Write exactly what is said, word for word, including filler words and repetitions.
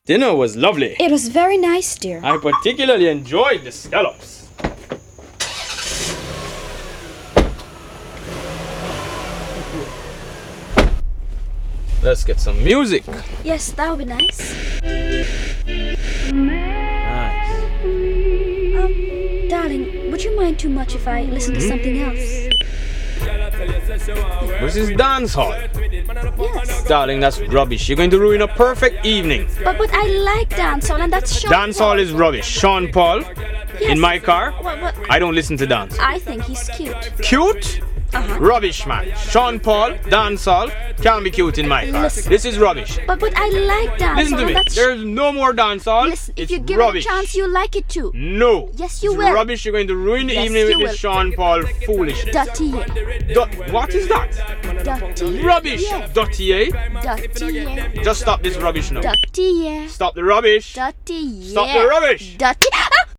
Dinner was lovely. It was very nice, dear. I particularly enjoyed the scallops. Let's get some music. Yes, that would be nice. Nice. Um, darling, would you mind too much if I listen to something else? This is dance hall. Yes. Darling, that's rubbish. You're going to ruin a perfect evening. But but I like dancehall, and that's Sean Dance hall Paul. is rubbish. Sean Paul Yes. in my car. What, what? I don't listen to dance. I think he's cute. Cute? Uh-huh. Rubbish, man. Sean Paul, dancehall, can't be cute in my car. Listen. This is rubbish. But but I like dancehall. Listen to and me. that's There's no more dancehall. Listen, if It's you give rubbish. it a chance, you'll like it too. No. Yes, you it's will. Rubbish. You're going to ruin the Yes, evening you with will. this Sean Paul foolishness. Dirty. Du- what is that? Dirty. Rubbish. Yeah. Dirty, eh? Dirty. Just stop this rubbish now. Dirty. Stop the rubbish. Dirty. Stop the rubbish. Dirty.